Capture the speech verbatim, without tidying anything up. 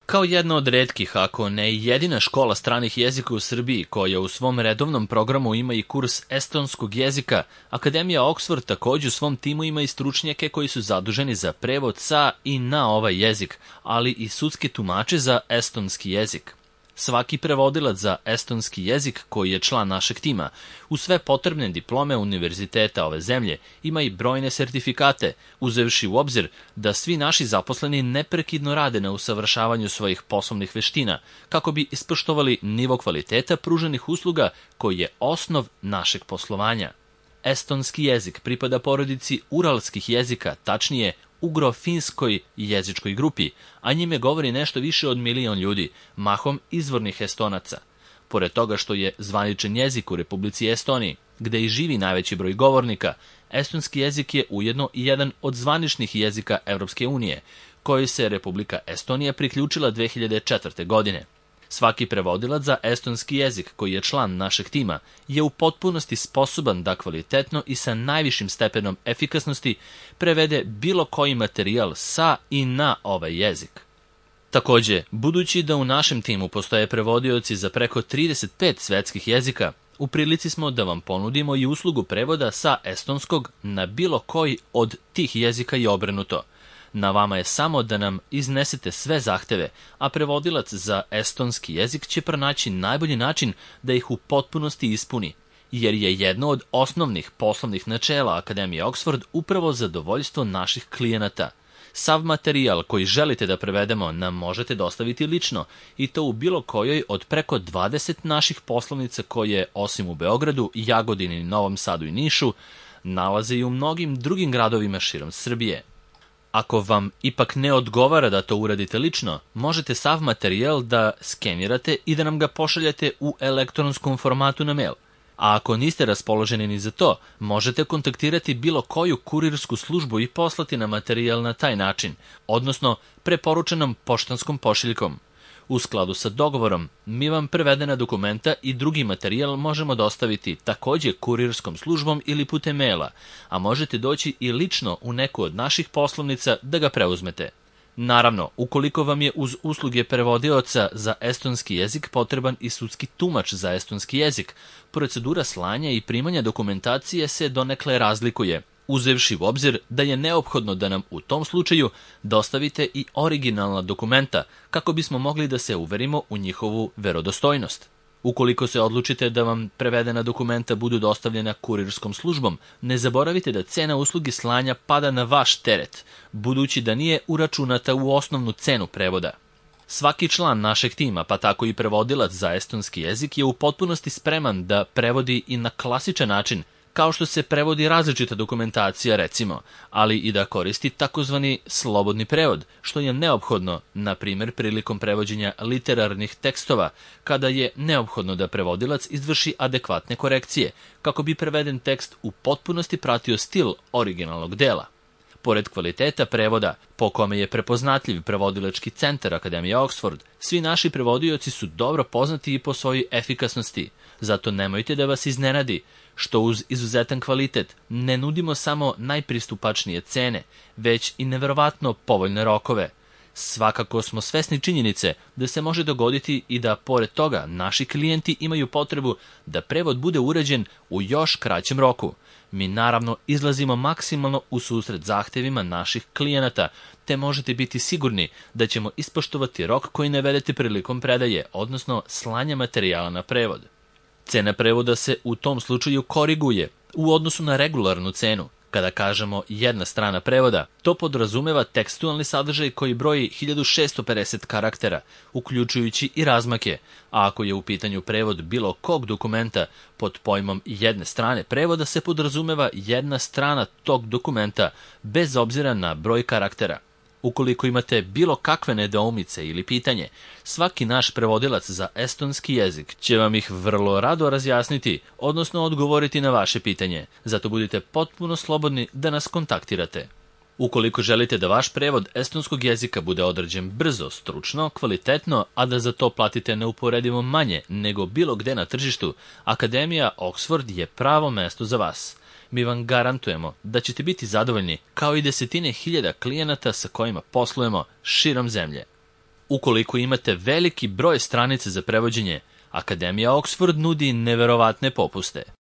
Kao jedna od retkih, ako ne i jedina škola stranih jezika u Srbiji koja u svom redovnom programu ima i kurs estonskog jezika, Akademija Oxford takođe u svom timu ima i stručnjake koji su zaduženi za prevod sa i na ovaj jezik, ali i sudske tumače za estonski jezik. Svaki prevodilac za estonski jezik koji je član našeg tima, uz sve potrebne diplome univerziteta ove zemlje, ima i brojne sertifikate, uzevši u obzir da svi naši zaposleni neprekidno rade na usavršavanju svojih poslovnih veština, kako bi ispoštovali nivo kvaliteta pruženih usluga koji je osnov našeg poslovanja. Estonski jezik pripada porodici uralskih jezika, tačnije ugro-finskoj jezičkoj grupi, a njime govori nešto više od milion ljudi, mahom izvornih Estonaca. Pored toga što je zvaničan jezik u Republici Estoniji, gde i živi najveći broj govornika, estonski jezik je ujedno i jedan od zvaničnih jezika Evropske unije, kojoj se Republika Estonija priključila dve hiljade četvrte. godine. Svaki prevodilac za estonski jezik koji je član našeg tima je u potpunosti sposoban da kvalitetno i sa najvišim stepenom efikasnosti prevede bilo koji materijal sa i na ovaj jezik. Takođe, budući da u našem timu postoje prevodioci za preko trideset pet svetskih jezika, u prilici smo da vam ponudimo i uslugu prevoda sa estonskog na bilo koji od tih jezika i obrnuto. Na vama je samo da nam iznesete sve zahteve, a prevodilac za estonski jezik će pronaći najbolji način da ih u potpunosti ispuni, jer je jedno od osnovnih poslovnih načela Akademije Oxford upravo zadovoljstvo naših klijenata. Sav materijal koji želite da prevedemo nam možete dostaviti lično, i to u bilo kojoj od preko dvadeset naših poslovnica koje, osim u Beogradu, Jagodini, Novom Sadu i Nišu, nalaze i u mnogim drugim gradovima širom Srbije. Ako vam ipak ne odgovara da to uradite lično, možete sav materijal da skenirate i da nam ga pošaljete u elektronskom formatu na mail. A ako niste raspoloženi ni za to, možete kontaktirati bilo koju kurirsku službu i poslati nam materijal na taj način, odnosno preporučenom poštanskom pošiljkom. U skladu sa dogovorom, mi vam prevedena dokumenta i drugi materijal možemo dostaviti takođe kurirskom službom ili putem maila, a možete doći i lično u neku od naših poslovnica da ga preuzmete. Naravno, ukoliko vam je uz usluge prevodioca za estonski jezik potreban i sudski tumač za estonski jezik, procedura slanja i primanja dokumentacije se donekle razlikuje, uzevši u obzir da je neophodno da nam u tom slučaju dostavite i originalna dokumenta kako bismo mogli da se uverimo u njihovu verodostojnost. Ukoliko se odlučite da vam prevedena dokumenta budu dostavljena kurirskom službom, ne zaboravite da cena usluge slanja pada na vaš teret, budući da nije uračunata u osnovnu cenu prevoda. Svaki član našeg tima, pa tako i prevodilac za estonski jezik, je u potpunosti spreman da prevodi i na klasičan način, kao što se prevodi različita dokumentacija, recimo, ali i da koristi takozvani slobodni prevod, što je neophodno, na primjer, prilikom prevođenja literarnih tekstova, kada je neophodno da prevodilac izvrši adekvatne korekcije, kako bi preveden tekst u potpunosti pratio stil originalnog dela. Pored kvaliteta prevoda, po kome je prepoznatljiv prevodilački centar Akademije Oxford, svi naši prevodioci su dobro poznati i po svojoj efikasnosti, zato nemojte da vas iznenadi što uz izuzetan kvalitet ne nudimo samo najpristupačnije cene, već i neverovatno povoljne rokove. Svakako smo svesni činjenice da se može dogoditi i da, pored toga, naši klijenti imaju potrebu da prevod bude urađen u još kraćem roku. Mi naravno izlazimo maksimalno u susret zahtevima naših klijenata, te možete biti sigurni da ćemo ispoštovati rok koji navedete prilikom predaje, odnosno slanja materijala na prevod. Cena prevoda se u tom slučaju koriguje u odnosu na regularnu cenu. Kada kažemo jedna strana prevoda, to podrazumeva tekstualni sadržaj koji broji hiljadu šessto pedeset karaktera, uključujući i razmake, a ako je u pitanju prevod bilo kog dokumenta, pod pojmom jedne strane prevoda se podrazumeva jedna strana tog dokumenta, bez obzira na broj karaktera. Ukoliko imate bilo kakve nedoumice ili pitanje, svaki naš prevodilac za estonski jezik će vam ih vrlo rado razjasniti, odnosno odgovoriti na vaše pitanje, zato budite potpuno slobodni da nas kontaktirate. Ukoliko želite da vaš prevod estonskog jezika bude odrađen brzo, stručno, kvalitetno, a da za to platite neuporedivo manje nego bilo gde na tržištu, Akademija Oxford je pravo mesto za vas. Mi vam garantujemo da ćete biti zadovoljni, kao i desetine hiljada klijenata sa kojima poslujemo širom zemlje. Ukoliko imate veliki broj stranica za prevođenje, Akademija Oxford nudi neverovatne popuste.